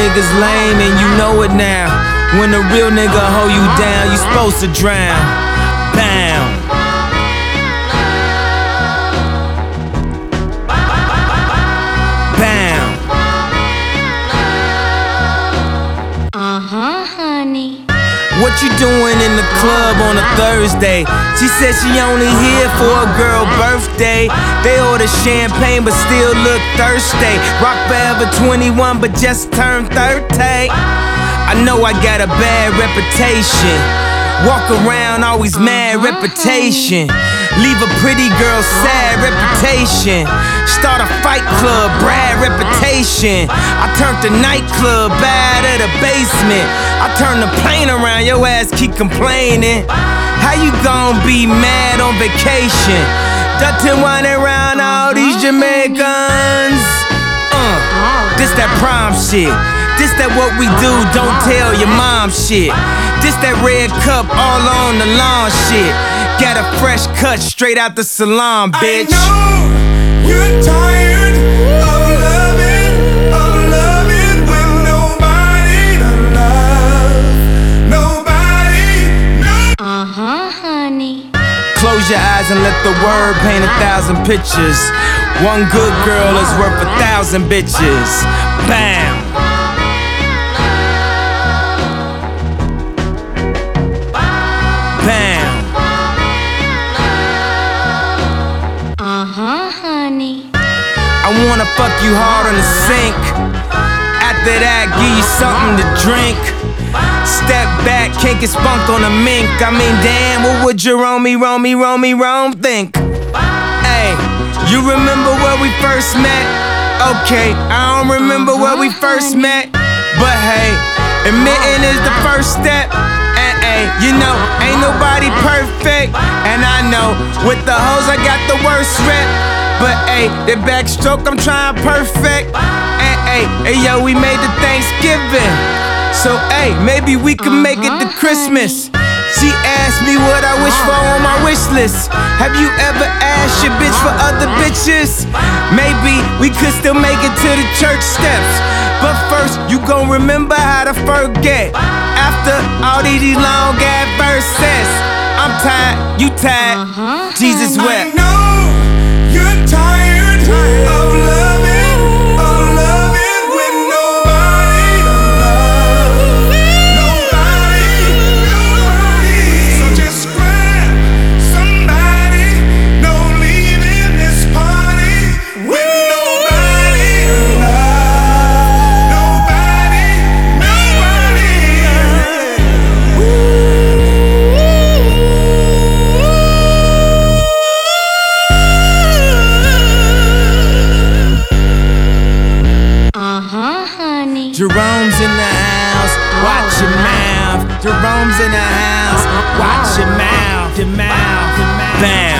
niggas lame and you know it now. When a real nigga hold you down, you supposed to drown. Bound. Bound. Honey. What you doing in the club on a Thursday? She said she only here for a girl birthday. They order champagne but still look thirsty. Rock forever 21 but just turned 30. I know I got a bad reputation. Walk around always mad reputation. Leave a pretty girl sad reputation. Start a fight club, Brad reputation. I turned the nightclub bad at the basement. I turned the plane around, your ass keep complaining. How you gon' be mad on vacation? Dutton whining around all these Jamaicans. This that prom shit. This that what we do, don't tell your mom shit. This that red cup all on the lawn shit. Got a fresh cut straight out the salon, bitch. I know you're tired of loving with nobody to love. Nobody, Honey. Close your eyes and let the word paint 1,000 pictures. One good girl is worth 1,000 bitches. Bam. Bam. Honey. I wanna fuck you hard on the sink. After that, give you something to drink. Step back, can't get spunk on a mink. I mean, damn, what would Jerome think? Hey, you remember where we first met? Okay, I don't remember where we first met. But hey, admitting is the first step. And hey, you know, ain't nobody perfect. And I know, with the hoes I got the worst rep. But hey, the backstroke I'm trying perfect. And hey, yo, we made the Thanksgiving. So hey, maybe we can make it to Christmas. She asked me what I wish for on my wish list. Have you ever asked your bitch for other bitches? Maybe we could still make it to the church steps. But first, you gon' remember how to forget. After all these long ass verses, I'm tired, you tired, Jesus wept. I know you're tired of loving with nobody to love. Nobody. So just grab somebody. No leaving this party with nobody to love. Nobody. Honey. Jerome's in the house, watch your mouth. Jerome's in the house, watch your mouth. Bam.